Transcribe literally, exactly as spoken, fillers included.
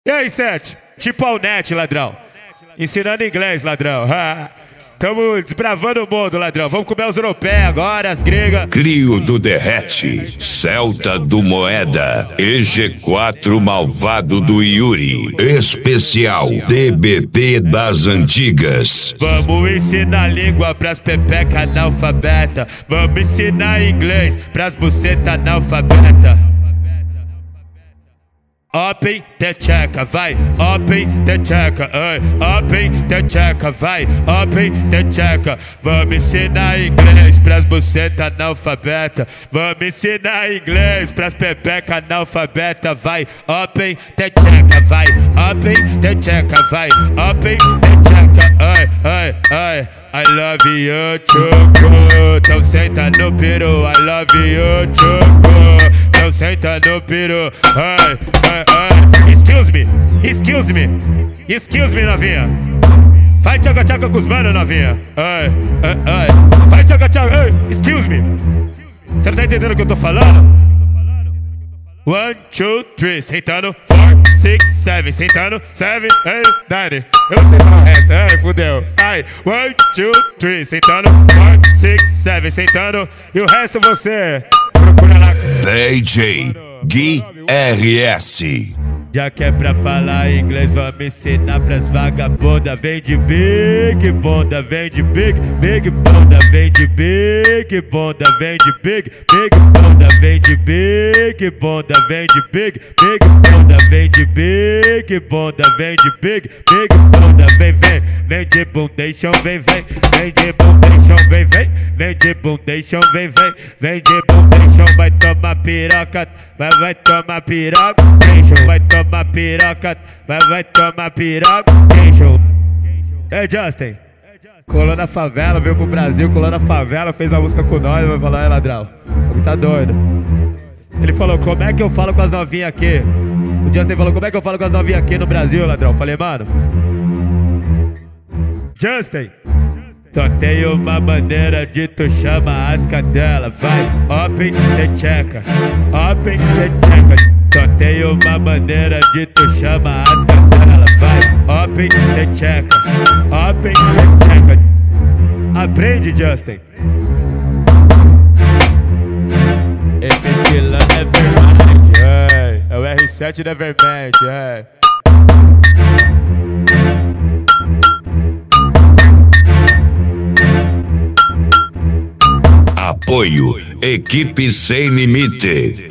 E aí, Sete? Tipo Alnet, ladrão. Ensinando inglês, ladrão. Tamo desbravando o mundo, ladrão. Vamos comer os europeus agora, as gregas. Crio do Derrete, Celta do Moeda, E G quatro Malvado do Yuri. Especial D B T das Antigas. Vamos ensinar língua pras pepeca analfabeta. Vamos ensinar inglês pras buceta analfabeta. Open the checa, vai, open the checa, ai, open the checa, vai, open the checa. Vamos ensinar inglês pras buceta analfabeta. Vamos ensinar inglês pras pepeca analfabeta, vai, open the checa, vai, open the checa, vai, open the checa, ai, ai, ai. I love you, choco. Então senta no peru, I love you, choco. Então senta no peru, ai, ai, ai. Excuse me, excuse me, excuse me, novinha. Faz tchaca-tchaca com os manos, novinha. Ai, ai, ai. Faz tchaca-tchaca, ai, excuse me. Você não tá entendendo o que eu tô falando? One, two, three, sentando, four, six, seven, sentando, seven, eight, nine. Eu não sei falar o resto, ai, fudeu. Ai, one, two, three, sentando, four, six, seven, sentando. E o resto você procura lá. D J Gui R S. Já que é pra falar inglês, vamos ensinar pras vagabundas. Vem de big bunda, vem de big, big bunda. Vem de big bunda, vem de big, big bunda. Vem de big bunda, vem de big, big bunda. Vem de big bunda, vem de big, big bunda. Vem, vem, vem de bundation, vem, vem. Vem de bundation, vem, vem. Vem de bundation, vem, vem. Vem de bundation, vai tomar piroca, vai, vai tomar piroca, vai tomar Toma piroca, vai, vai tomar piroca. Ei, Justin, colou na favela, veio pro Brasil, colou na favela, fez a música com nós, vai falar, é ladrão, o tá doido. Ele falou, como é que eu falo com as novinhas aqui? O Justin falou, como é que eu falo com as novinhas aqui no Brasil, ladrão? Falei, mano, Justin, só tem uma maneira de tu chama as cadelas. Vai, open the checa, open the checa. Só tem uma maneira de tu chama as cadelas. Vai, open the checa, open the checa. Aprende, Justin. M C Lan Nevermind, é, é o R sete Nevermind, é. Apoio Equipe Sem Limite.